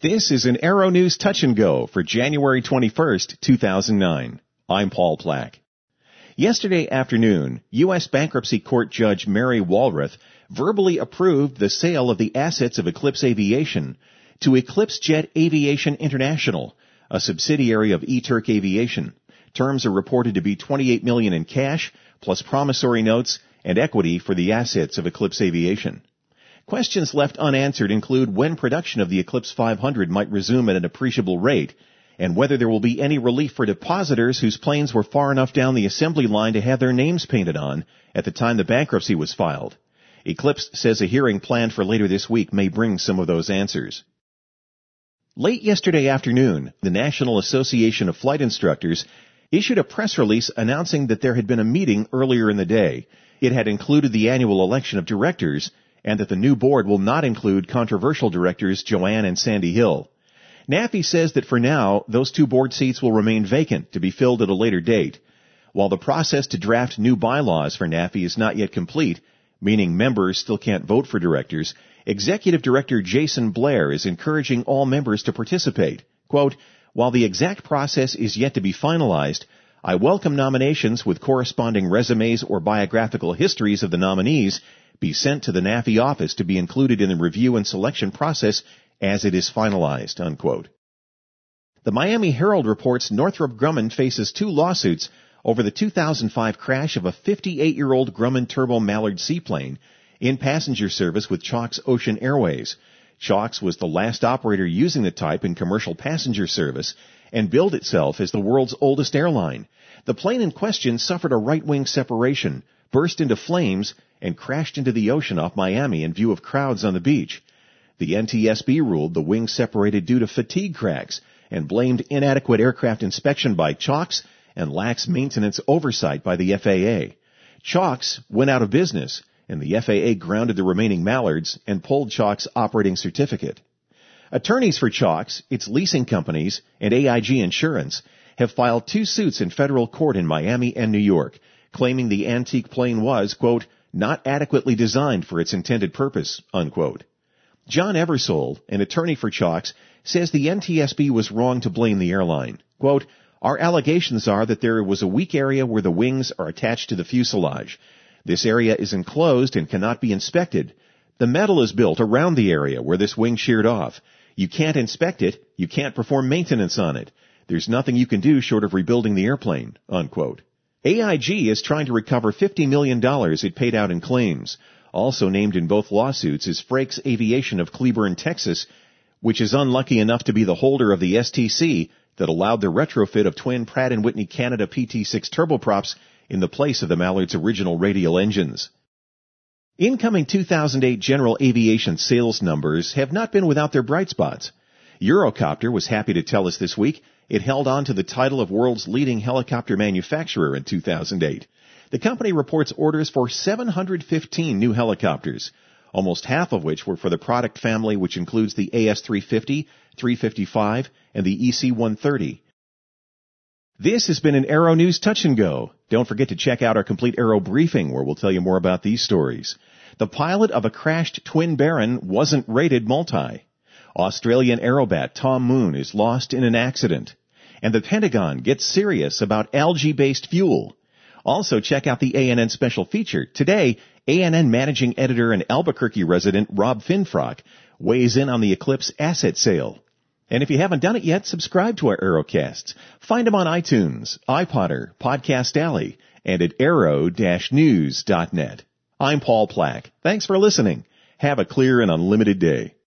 This is an Arrow News Touch and Go for January 21st, 2009. I'm Paul Plack. Yesterday afternoon, U.S. Bankruptcy Court Judge Mary Walrath verbally approved the sale of the assets of Eclipse Aviation to Eclipse Jet Aviation International, a subsidiary of eTurk Aviation. Terms are reported to be $28 million in cash, plus promissory notes and equity for the assets of Eclipse Aviation. Questions left unanswered include when production of the Eclipse 500 might resume at an appreciable rate, and whether there will be any relief for depositors whose planes were far enough down the assembly line to have their names painted on at the time the bankruptcy was filed. Eclipse says a hearing planned for later this week may bring some of those answers. Late yesterday afternoon, the National Association of Flight Instructors issued a press release announcing that there had been a meeting earlier in the day. It had included the annual election of directors, and that the new board will not include controversial directors Joanne and Sandy Hill. NAFI says that for now, those two board seats will remain vacant to be filled at a later date. While the process to draft new bylaws for NAFI is not yet complete, meaning members still can't vote for directors, Executive Director Jason Blair is encouraging all members to participate. Quote, "While the exact process is yet to be finalized, I welcome nominations with corresponding resumes or biographical histories of the nominees be sent to the NAFI office to be included in the review and selection process as it is finalized," unquote. The Miami Herald reports Northrop Grumman faces two lawsuits over the 2005 crash of a 58-year-old Grumman Turbo Mallard seaplane in passenger service with Chalk's Ocean Airways. Chalk's was the last operator using the type in commercial passenger service and billed itself as the world's oldest airline. The plane in question suffered a right-wing separation, burst into flames, and crashed into the ocean off Miami in view of crowds on the beach. The NTSB ruled the wing separated due to fatigue cracks and blamed inadequate aircraft inspection by Chalk's and lax maintenance oversight by the FAA. Chalk's went out of business, and the FAA grounded the remaining Mallards and pulled Chalk's operating certificate. Attorneys for Chalk's, its leasing companies, and AIG Insurance have filed two suits in federal court in Miami and New York, claiming the antique plane was, quote, "not adequately designed for its intended purpose," unquote. John Eversole, an attorney for Chalk's, says the NTSB was wrong to blame the airline. Quote, "Our allegations are that there was a weak area where the wings are attached to the fuselage. This area is enclosed and cannot be inspected. The metal is built around the area where this wing sheared off. You can't inspect it. You can't perform maintenance on it. There's nothing you can do short of rebuilding the airplane," unquote. AIG is trying to recover $50 million it paid out in claims. Also named in both lawsuits is Frakes Aviation of Cleburne, Texas, which is unlucky enough to be the holder of the STC that allowed the retrofit of twin Pratt & Whitney Canada PT6 turboprops in the place of the Mallard's original radial engines. Incoming 2008 general aviation sales numbers have not been without their bright spots. Eurocopter was happy to tell us this week it held on to the title of world's leading helicopter manufacturer in 2008. The company reports orders for 715 new helicopters, almost half of which were for the product family which includes the AS-350, 355, and the EC-130. This has been an Arrow News Touch and Go. Don't forget to check out our complete Arrow briefing where we'll tell you more about these stories. The pilot of a crashed Twin Baron wasn't rated multi. Australian aerobat Tom Moon is lost in an accident. And the Pentagon gets serious about algae-based fuel. Also, check out the ANN special feature. Today, ANN managing editor and Albuquerque resident Rob Finfrock weighs in on the Eclipse asset sale. And if you haven't done it yet, subscribe to our Arrowcasts. Find them on iTunes, iPodder, Podcast Alley, and at arrow-news.net. I'm Paul Plack. Thanks for listening. Have a clear and unlimited day.